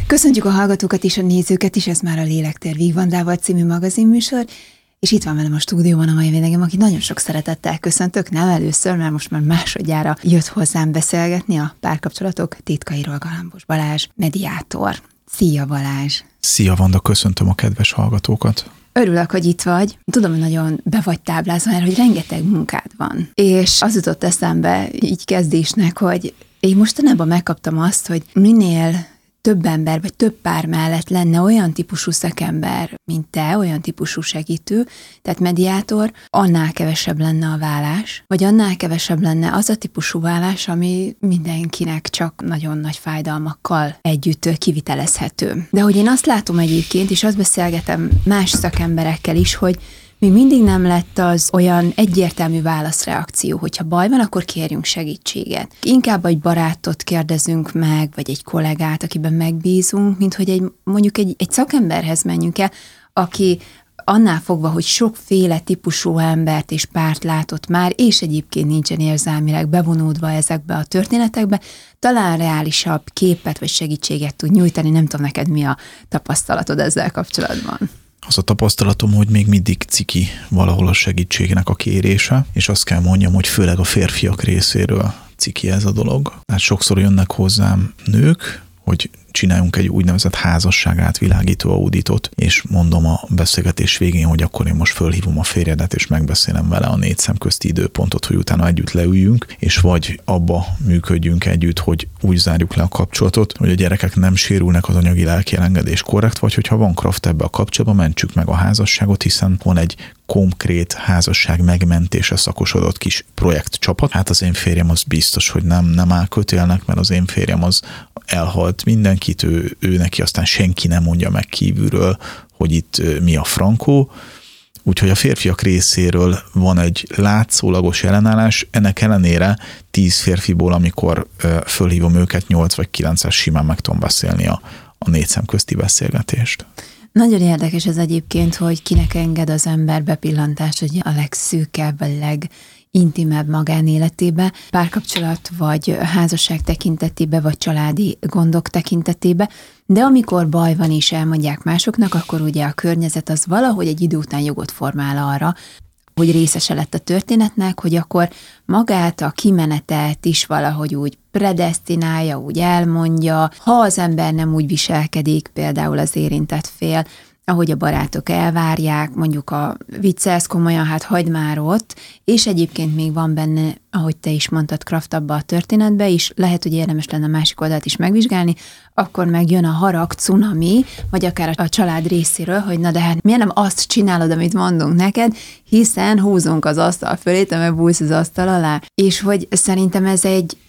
Köszöntjük a hallgatókat és a nézőket is, ez már a Lélektér Vigvandával című magazinműsor, és itt van velem a stúdióban a mai vendégem, aki nagyon sok szeretettel köszöntök, nem először, mert most már másodjára jött hozzám beszélgetni a párkapcsolatok titkairól. Galambos Balázs, mediátor. Szia Balázs! Szia Vanda, köszöntöm a kedves hallgatókat! Örülök, hogy itt vagy. Tudom, hogy nagyon be vagy táblázva, mert hogy rengeteg munkád van. És az jutott eszembe így kezdésnek, hogy én mostanában megkaptam azt, hogy minél több ember, vagy több pár mellett lenne olyan típusú szakember, mint te, olyan típusú segítő, tehát mediátor, annál kevesebb lenne a vállás, vagy annál kevesebb lenne az a típusú vállás, ami mindenkinek csak nagyon nagy fájdalmakkal együtt kivitelezhető. De hogy én azt látom egyébként, és azt beszélgetem más szakemberekkel is, hogy még mindig nem lett az olyan egyértelmű válaszreakció, hogyha baj van, akkor kérjünk segítséget. Inkább egy barátot kérdezünk meg, vagy egy kollégát, akiben megbízunk, mint hogy mondjuk egy szakemberhez menjünk el, aki annál fogva, hogy sokféle típusú embert és párt látott már, és egyébként nincsen érzelmileg bevonódva ezekbe a történetekbe, talán reálisabb képet vagy segítséget tud nyújtani. Nem tudom, neked mi a tapasztalatod ezzel kapcsolatban? Az a tapasztalatom, hogy még mindig ciki valahol a segítségnek a kérése, és azt kell mondjam, hogy főleg a férfiak részéről ciki ez a dolog. Hát sokszor jönnek hozzám nők, hogy csináljunk egy úgynevezett házasságátvilágító auditot, és mondom a beszélgetés végén, hogy akkor én most fölhívom a férjedet, és megbeszélem vele a 4 szem közti időpontot, hogy utána együtt leüljünk, és vagy abba működjünk együtt, hogy úgy zárjuk le a kapcsolatot, hogy a gyerekek nem sérülnek, az anyagi lelki elengedés korrekt, vagy hogyha van kraft ebbe a kapcsolatba, mentsük meg a házasságot, hiszen van egy konkrét házasság megmentése szakosodott kis projektcsapat. Hát az én férjem az biztos, hogy nem áll kötélnek, mert az én férjem az elhalt mindenkit, ő neki aztán senki nem mondja meg kívülről, hogy itt mi a frankó. Úgyhogy a férfiak részéről van egy látszólagos ellenállás, ennek ellenére 10 férfiból, amikor fölhívom őket, 8 vagy 9-es simán meg tudom beszélni a 4 szem közti beszélgetést. Nagyon érdekes ez egyébként, hogy kinek enged az ember bepillantást, hogy a legszűkebb, a legintimebb magánéletébe, párkapcsolat vagy házasság tekintetében, vagy családi gondok tekintetében, de amikor baj van és elmondják másoknak, akkor ugye a környezet az valahogy egy idő után jogot formál arra, hogy részese lett a történetnek, hogy akkor magát a kimenetet is valahogy úgy predesztinálja, úgy elmondja. Ha az ember nem úgy viselkedik, például az érintett fél, ahogy a barátok elvárják, mondjuk a viccelsz komolyan, hát hagyd már ott, és egyébként még van benne, ahogy te is mondtad, kraft abba a történetbe is, lehet, hogy érdemes lenne a másik oldalt is megvizsgálni, akkor megjön a harag, cunami, vagy akár a család részéről, hogy na de hát miért nem azt csinálod, amit mondunk neked, hiszen húzunk az asztal fölé, te meg bújsz az asztal alá. És hogy szerintem ez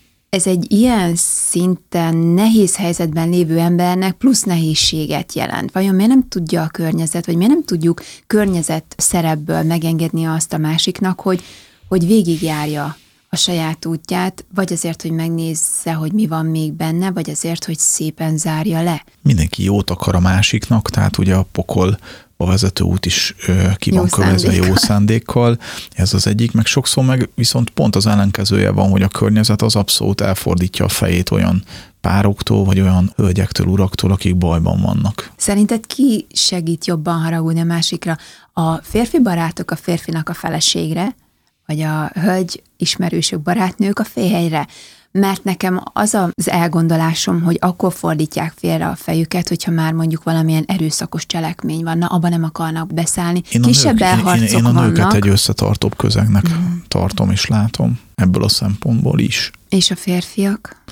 egy ilyen szinten nehéz helyzetben lévő embernek plusz nehézséget jelent. Vajon miért nem tudja a környezet, vagy miért nem tudjuk környezet szerepből megengedni azt a másiknak, hogy végigjárja a saját útját, vagy azért, hogy megnézze, hogy mi van még benne, vagy azért, hogy szépen zárja le? Mindenki jót akar a másiknak, tehát ugye a pokol a vezető út is ki van kövezve jó szándékkal. Ez az egyik, meg sokszor meg viszont pont az ellenkezője van, hogy a környezet az abszolút elfordítja a fejét olyan pároktól, vagy olyan hölgyektől, uraktól, akik bajban vannak. Szerinted ki segít jobban haragudni a másikra? A férfi barátok a férfinak a feleségre, vagy a hölgy ismerősök, barátnők a férjre? Mert nekem az az elgondolásom, hogy akkor fordítják félre a fejüket, hogyha már mondjuk valamilyen erőszakos cselekmény van, abban nem akarnak beszállni. Kisebb elharcok vannak. Én a nőket vannak. egy összetartóbb közegnek tartom és látom ebből a szempontból is. És a férfiak?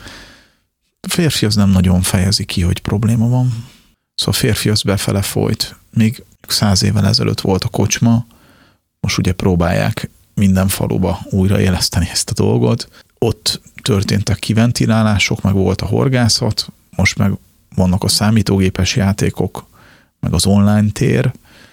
A férfi az nem nagyon fejezi ki, hogy probléma van. Szóval a férfi az befele folyt. Még 100 évvel ezelőtt volt a kocsma, most ugye próbálják minden faluba újraéleszteni ezt a dolgot. Ott történtek kiventilálások, meg volt a horgászat, most meg vannak a számítógépes játékok, meg az online tér,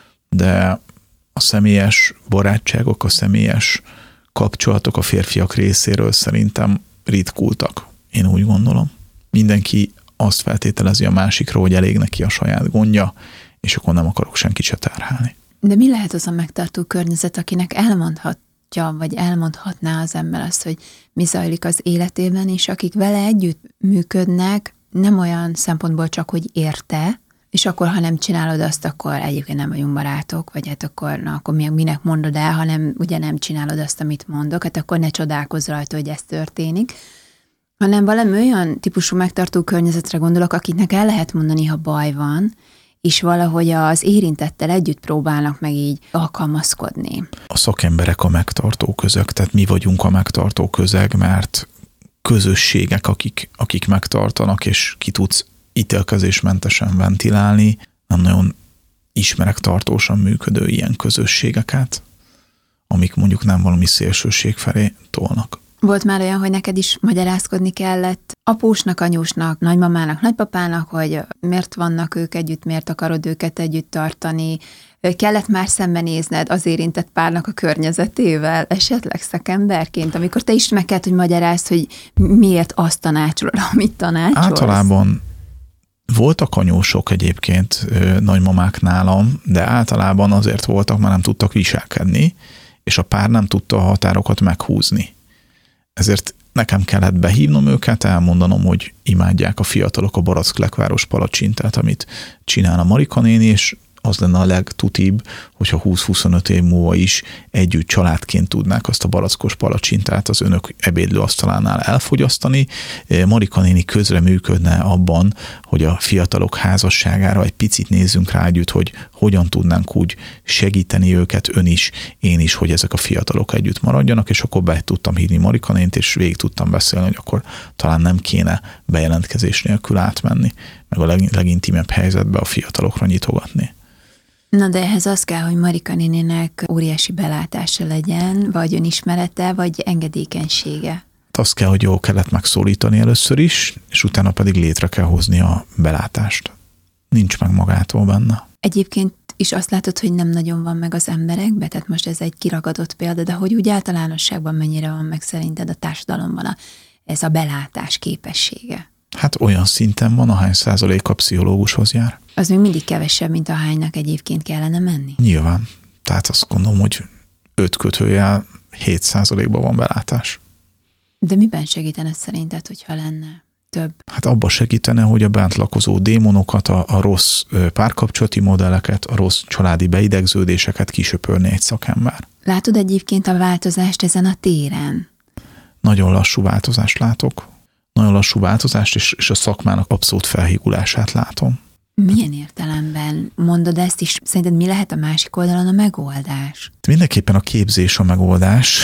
de a személyes barátságok, a személyes kapcsolatok a férfiak részéről szerintem ritkultak. Én úgy gondolom. Mindenki azt feltételezi a másikról, hogy elég neki a saját gondja, és akkor nem akarok senkit se terhelni. De mi lehet az a megtartó környezet, akinek elmondhatja, vagy elmondhatná az ember azt, hogy mi zajlik az életében, és akik vele együtt működnek, nem olyan szempontból csak, hogy érte, és akkor, ha nem csinálod azt, akkor egyébként nem vagyunk barátok, vagy hát akkor még minek mondod el, hanem ugye nem csinálod azt, amit mondok, hát akkor ne csodálkozz rajta, hogy ez történik, hanem valami olyan típusú megtartó környezetre gondolok, akiknek el lehet mondani, ha baj van, és valahogy az érintettel együtt próbálnak meg így alkalmazkodni. A szakemberek a megtartó közeg, tehát mi vagyunk a megtartó közeg, mert közösségek, akik megtartanak, és ki tudsz ítélkezésmentesen ventilálni. Nem nagyon ismerek tartósan működő ilyen közösségeket, amik mondjuk nem valami szélsőség felé tolnak. Volt már olyan, hogy neked is magyarázkodni kellett apósnak, anyósnak, nagymamának, nagypapának, hogy miért vannak ők együtt, miért akarod őket együtt tartani, kellett már szembenézned az érintett párnak a környezetével, esetleg szakemberként, amikor te is meg kellett, hogy magyarázd, hogy miért azt tanácsolod, amit tanácsolsz? Általában voltak anyósok egyébként nagymamák nálam, de általában azért voltak, mert nem tudtak viselkedni, és a pár nem tudta a határokat meghúzni. Ezért nekem kellett behívnom őket, elmondanom, hogy imádják a fiatalok a Barackklekváros palacsintát, amit csinál a Marika néni, és az lenne a legtutibb, hogyha 20-25 év múlva is együtt családként tudnák azt a barackos palacsintát az önök ebédlőasztalánál elfogyasztani. Marika néni közreműködne abban, hogy a fiatalok házasságára egy picit nézzünk rá együtt, hogy hogyan tudnánk úgy segíteni őket, ön is, én is, hogy ezek a fiatalok együtt maradjanak, és akkor be tudtam hívni Marika nénit, és végig tudtam beszélni, hogy akkor talán nem kéne bejelentkezés nélkül átmenni, meg a legintimebb helyzetbe a fiatalokra nyitogatni. Na de ehhez az kell, hogy Marika nénének óriási belátása legyen, vagy önismerete, vagy engedékenysége. Azt kell, hogy jól kellett megszólítani először is, és utána pedig létre kell hozni a belátást. Nincs meg magától benne. Egyébként is azt látod, hogy nem nagyon van meg az emberekbe, tehát most ez egy kiragadott példa, de hogy úgy általánosságban mennyire van meg szerinted a társadalomban ez a belátás képessége? Hát olyan szinten van, ahány százaléka pszichológushoz jár. Az még mindig kevesebb, mint ahánynak egyébként kellene menni? Nyilván. Tehát azt gondolom, hogy 5/7%-ban van belátás. De miben segítene szerinted, hogyha lenne több? Hát abba segítene, hogy a bent lakozó démonokat, a rossz párkapcsolati modelleket, a rossz családi beidegződéseket kisöpörni egy szakember. Látod egyébként a változást ezen a téren? Nagyon lassú változást látok. Nagyon lassú változást, és a szakmának abszolút felhígulását látom. Milyen értelemben mondod ezt is? Szerinted mi lehet a másik oldalon a megoldás? Mindenképpen a képzés a megoldás.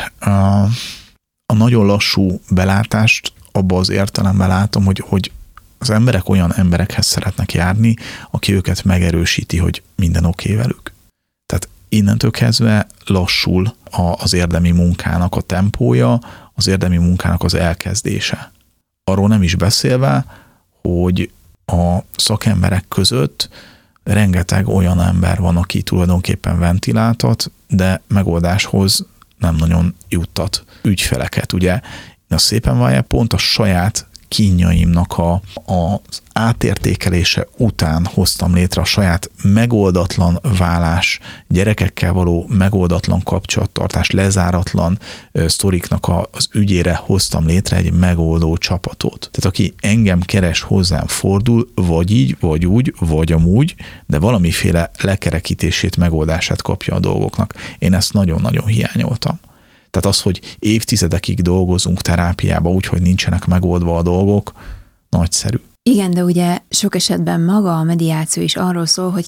A nagyon lassú belátást abban az értelemben látom, hogy az emberek olyan emberekhez szeretnek járni, aki őket megerősíti, hogy minden oké velük. Tehát innentől kezdve lassul az érdemi munkának a tempója, az érdemi munkának az elkezdése. Arról nem is beszélve, hogy a szakemberek között rengeteg olyan ember van, aki tulajdonképpen ventiláltat, de megoldáshoz nem nagyon juttat ügyfeleket. Ugye a szépen vallják, pont a saját kínjaimnak az átértékelése után hoztam létre a saját megoldatlan válás, gyerekekkel való megoldatlan kapcsolattartás, lezáratlan sztoriknak az ügyére hoztam létre egy megoldó csapatot. Tehát aki engem keres, hozzám fordul, vagy így, vagy úgy, vagy amúgy, de valamiféle lekerekítését, megoldását kapja a dolgoknak. Én ezt nagyon-nagyon hiányoltam. Tehát az, hogy évtizedekig dolgozunk terápiába úgy, hogy nincsenek megoldva a dolgok, nagyszerű. Igen, de ugye sok esetben maga a mediáció is arról szól, hogy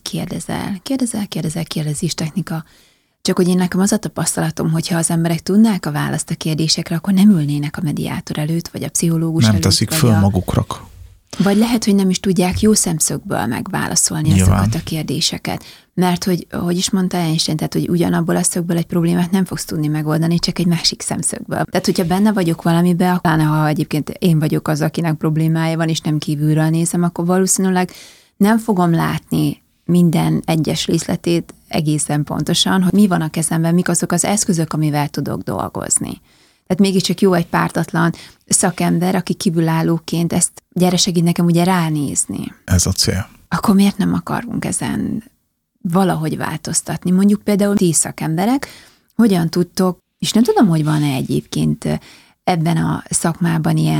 kérdezés technika. Csak hogy én nekem az a tapasztalatom, hogyha az emberek tudnák a választ a kérdésekre, akkor nem ülnének a mediátor előtt, vagy a pszichológus előtt. Nem teszik föl magukra. Vagy lehet, hogy nem is tudják jó szemszögből megválaszolni azokat a kérdéseket. Mert hogy is mondta Einstein, tehát hogy ugyanabból a szögből egy problémát nem fogsz tudni megoldani, csak egy másik szemszögből. Tehát, hogyha benne vagyok valamiben, pláne ha egyébként én vagyok az, akinek problémája van, és nem kívülről nézem, akkor valószínűleg nem fogom látni minden egyes részletét egészen pontosan, hogy mi van a kezemben, mik azok az eszközök, amivel tudok dolgozni. Tehát mégiscsak jó egy pártatlan szakember, aki kívülállóként ezt gyere segít nekem ugye ránézni. Ez a cél. Akkor miért nem akarunk ezen valahogy változtatni? Mondjuk például 10 szakemberek, hogyan tudtok, és nem tudom, hogy van-e egyébként ebben a szakmában ilyen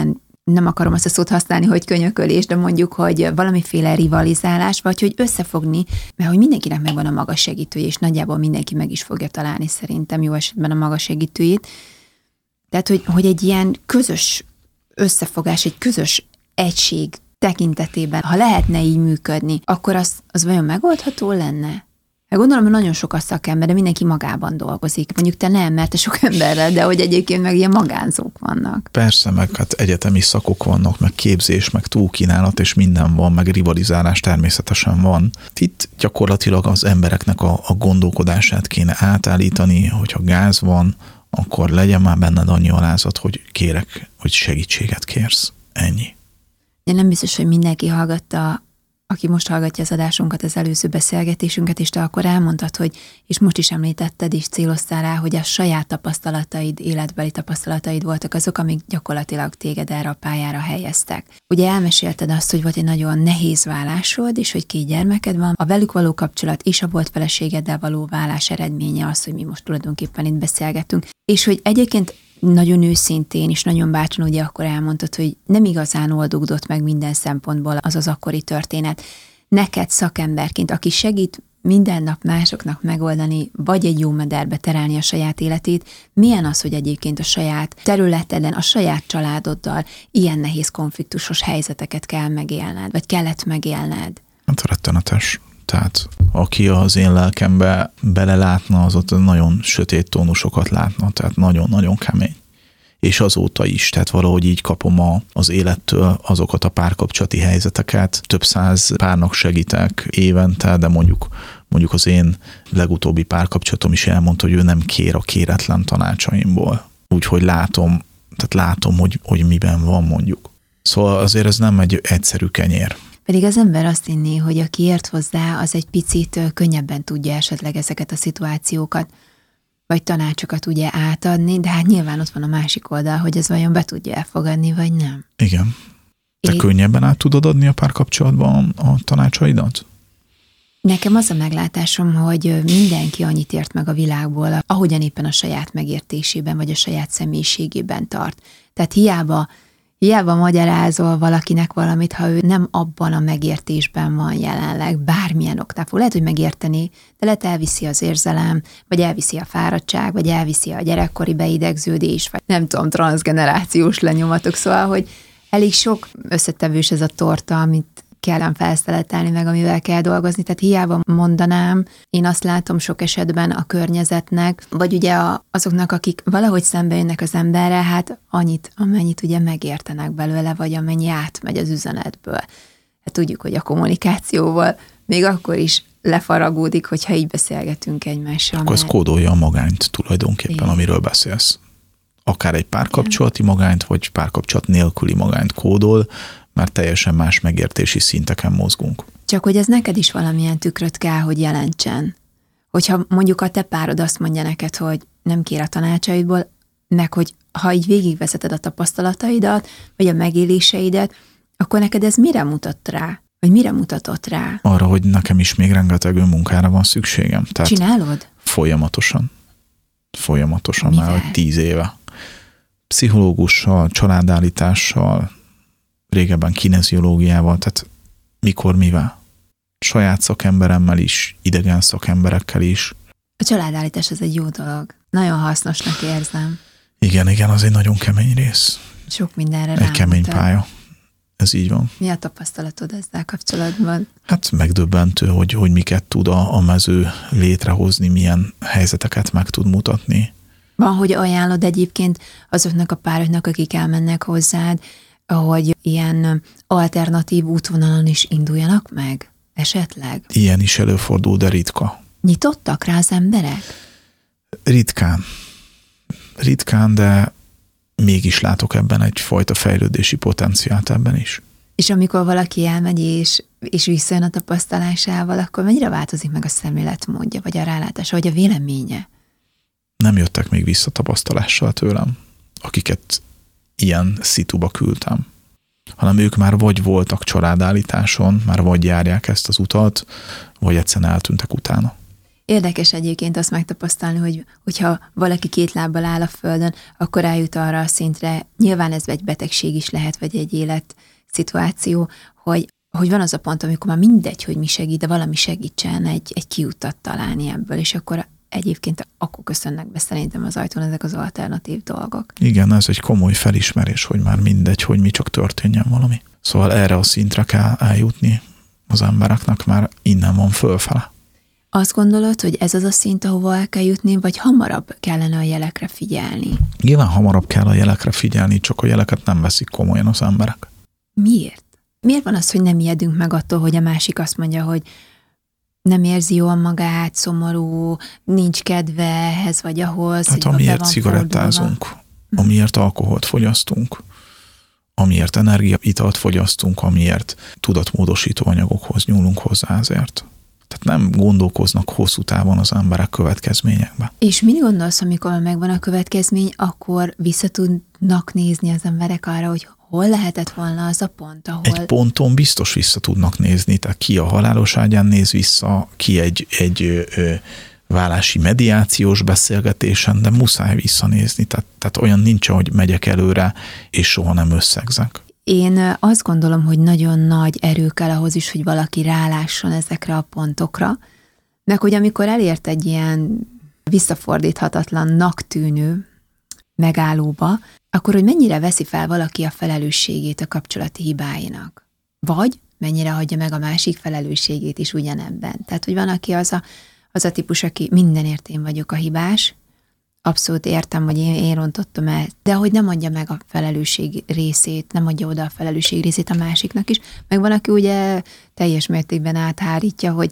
nem akarom azt a szót használni, hogy könyökölés, de mondjuk, hogy valamiféle rivalizálás, vagy hogy összefogni, mert hogy mindenkinek megvan a maga segítője, és nagyjából mindenki meg is fogja találni szerintem jó esetben a maga segítőjét. Tehát, hogy egy ilyen közös összefogás, egy közös egység tekintetében, ha lehetne így működni, akkor az vajon megoldható lenne? Hát gondolom, hogy nagyon sok a szakember, de mindenki magában dolgozik. Mondjuk te nem, mert te sok emberrel, de hogy egyébként meg ilyen magánzók vannak. Persze, meg hát egyetemi szakok vannak, meg képzés, meg túlkínálat, és minden van, meg rivalizálás természetesen van. Itt gyakorlatilag az embereknek a gondolkodását kéne átállítani, hogyha gáz van, akkor legyen már benned annyi alázat, hogy kérek, hogy segítséget kérsz. Ennyi. Én nem biztos, hogy mindenki hallgatta, aki most hallgatja az adásunkat, az előző beszélgetésünket, és te akkor elmondtad, hogy, és most is említetted, és céloztál rá, hogy a saját tapasztalataid, életbeli tapasztalataid voltak azok, amik gyakorlatilag téged erre a pályára helyeztek. Ugye elmesélted azt, hogy volt egy nagyon nehéz vállásod, és hogy 2 gyermeked van, a velük való kapcsolat és a volt feleségeddel való vállás eredménye az, hogy mi most tulajdonképpen itt beszélgetünk, és hogy egyébként nagyon őszintén és nagyon bátran ugye akkor elmondtad, hogy nem igazán oldódott meg minden szempontból az akkori történet. Neked szakemberként, aki segít minden nap másoknak megoldani, vagy egy jó mederbe terelni a saját életét, milyen az, hogy egyébként a saját területeden, a saját családoddal ilyen nehéz konfliktusos helyzeteket kell megélned, vagy kellett megélned? Hát rettenetes. Tehát aki az én lelkembe belelátna, az ott nagyon sötét tónusokat látna, tehát nagyon-nagyon kemény. És azóta is, tehát valahogy így kapom az élettől azokat a párkapcsolati helyzeteket. Több 100 párnak segítek évente, de mondjuk az én legutóbbi párkapcsolatom is elmondta, hogy ő nem kér a kéretlen tanácsaimból. Úgyhogy látom, hogy miben van mondjuk. Szóval azért ez nem egy egyszerű kenyér. Pedig az ember azt hinné, hogy aki ért hozzá, az egy picit könnyebben tudja esetleg ezeket a szituációkat, vagy tanácsokat ugye átadni, de hát nyilván ott van a másik oldal, hogy ez vajon be tudja elfogadni, vagy nem. Igen. Te könnyebben át tudod adni a párkapcsolatban a tanácsaidat? Nekem az a meglátásom, hogy mindenki annyit ért meg a világból, ahogyan éppen a saját megértésében, vagy a saját személyiségében tart. Tehát hiába magyarázol valakinek valamit, ha ő nem abban a megértésben van jelenleg, bármilyen oknál fog. Lehet, hogy megérteni, de lehet elviszi az érzelem, vagy elviszi a fáradtság, vagy elviszi a gyerekkori beidegződés, vagy nem tudom, transzgenerációs lenyomatok. Szóval, hogy elég sok összetevős ez a torta, amit kellene felszeletelni meg, amivel kell dolgozni. Tehát hiába mondanám, én azt látom sok esetben a környezetnek, vagy ugye azoknak, akik valahogy szembe jönnek az emberrel, hát annyit, amennyit ugye megértenek belőle, vagy amennyi átmegy az üzenetből. Hát tudjuk, hogy a kommunikációval még akkor is lefaragódik, hogyha így beszélgetünk egymással. Akkor ez kódolja a magányt tulajdonképpen, igen, amiről beszélsz. Akár egy párkapcsolati magányt, vagy párkapcsolat nélküli magányt kódol, már teljesen más megértési szinteken mozgunk. Csak hogy ez neked is valamilyen tükröt kell, hogy jelentsen. Hogyha mondjuk a te párod azt mondja neked, hogy nem kér a tanácsaidból, meg hogy ha így végigvezeted a tapasztalataidat, vagy a megéléseidet, akkor neked ez mire mutat rá? Vagy mire mutatott rá? Arra, hogy nekem is még rengeteg önmunkára van szükségem. Tehát csinálod? Folyamatosan. Mivel? Már 10 éve. Pszichológussal, családállítással, régebben kineziológiával, tehát mikor, mivel. Saját szakemberemmel is, idegen szakemberekkel is. A családállítás az egy jó dolog. Nagyon hasznosnak érzem. Igen, az egy nagyon kemény rész. Sok mindenre egy kemény pálya. Ez így van. Mi a tapasztalatod ezzel kapcsolatban? Hát megdöbbentő, hogy miket tud a mező létrehozni, milyen helyzeteket meg tud mutatni. Van, hogy ajánlod egyébként azoknak a pároknak, akik elmennek hozzád, hogy ilyen alternatív útvonalon is induljanak meg? Esetleg? Ilyen is előfordul, de ritka. Nyitottak rá az emberek? Ritkán, de mégis látok ebben egyfajta fejlődési potenciált ebben is. És amikor valaki elmegy és visszajön a tapasztalásával, akkor mennyire változik meg a szemléletmódja, vagy a rálátása, vagy a véleménye? Nem jöttek még vissza tapasztalással tőlem, akiket ilyen szituba küldtem, hanem ők már vagy voltak családállításon, már vagy járják ezt az utat, vagy egyszerűen eltűntek utána. Érdekes egyébként azt megtapasztalni, hogyha valaki két lábbal áll a földön, akkor eljut arra a szintre, nyilván ez egy betegség is lehet, vagy egy életszituáció, hogy van az a pont, amikor már mindegy, hogy mi segít, de valami segítsen egy kiutat találni ebből, és akkor egyébként akkor köszönnek be szerintem az ajtón ezek az alternatív dolgok. Igen, ez egy komoly felismerés, hogy már mindegy, hogy mi csak történjen valami. Szóval erre a szintre kell eljutni az embereknek, már innen van fölfele. Azt gondolod, hogy ez az a szint, ahova el kell jutni, vagy hamarabb kellene a jelekre figyelni? Nyilván hamarabb kell a jelekre figyelni, csak a jeleket nem veszik komolyan az emberek. Miért? Miért van az, hogy nem ijedünk meg attól, hogy a másik azt mondja, hogy nem érzi jól magát, szomorú, nincs kedve ehhez vagy ahhoz. Hát amiért cigarettázunk, amiért alkoholt fogyasztunk, amiért energiaitalt fogyasztunk, amiért tudatmódosító anyagokhoz nyúlunk hozzá ezért. Tehát nem gondolkoznak hosszú távon az emberek következményekben. És mit gondolsz, amikor megvan a következmény, akkor vissza tudnak nézni az emberek arra, hogy hol lehetett volna az a pont, ahol... Egy ponton biztos vissza tudnak nézni, tehát ki a halálos ágyán néz vissza, ki egy vállási mediációs beszélgetésen, de muszáj visszanézni. Tehát olyan nincs, hogy megyek előre, és soha nem összegzek. Én azt gondolom, hogy nagyon nagy erő kell ahhoz is, hogy valaki rálásson ezekre a pontokra, meg hogy amikor elért egy ilyen visszafordíthatatlannak tűnő megállóba, akkor hogy mennyire veszi fel valaki a felelősségét a kapcsolati hibáinak. Vagy mennyire hagyja meg a másik felelősségét is ugyanebben. Tehát, hogy van, aki az a típus, aki mindenért én vagyok a hibás, abszolút értem, hogy én rontottam el, de hogy nem adja meg a felelősség részét, nem adja oda a felelősség részét a másiknak is. Meg van, aki ugye teljes mértékben áthárítja, hogy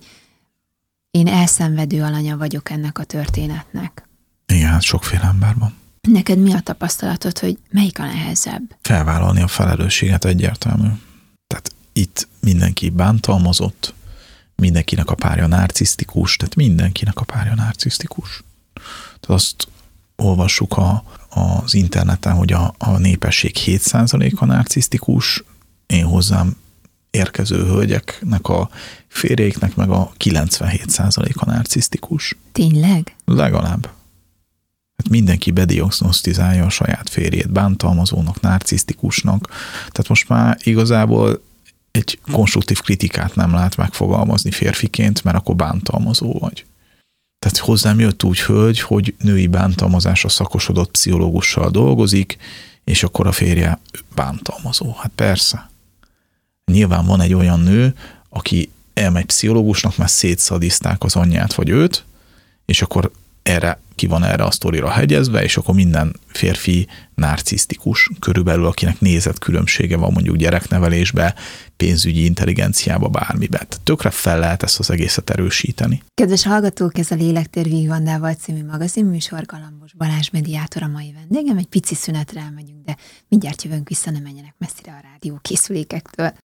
én elszenvedő alanya vagyok ennek a történetnek. Igen, hát sokféle ember van. Neked mi a tapasztalatod, hogy melyik a nehezebb? Felvállalni a felelősséget egyértelmű. Tehát itt mindenki bántalmazott, mindenkinek a párja narcisztikus, tehát mindenkinek a párja narcisztikus. Tehát azt olvassuk az interneten, hogy a népesség 7%-a narcisztikus, én hozzám érkező hölgyeknek a férjéknek meg a 97%-a narcisztikus. Tényleg? Legalább. Hát mindenki bediagnosztizálja a saját férjét bántalmazónak, narcisztikusnak. Tehát most már igazából egy konstruktív kritikát nem lehet megfogalmazni férfiként, mert akkor bántalmazó vagy. Tehát hozzám jött úgy hölgy, hogy női bántalmazásra szakosodott pszichológussal dolgozik, és akkor a férje bántalmazó. Hát persze. Nyilván van egy olyan nő, aki elmegy pszichológusnak, mert szétszadiszták az anyját vagy őt, és akkor ki van erre a sztorira hegyezve, és akkor minden férfi narcisztikus körülbelül, akinek nézetkülönbsége van mondjuk gyereknevelésbe, pénzügyi intelligenciába, bármibe. Tehát tökre fel lehet ezt az egészet erősíteni. Kedves hallgatók, ez a Lélektér Vigvandával című magazinműsor, Galambos Balázs mediátor a mai vendégem. Egy pici szünetre elmegyünk, de mindjárt jövünk vissza, ne menjenek messzire a rádiókészülékektől.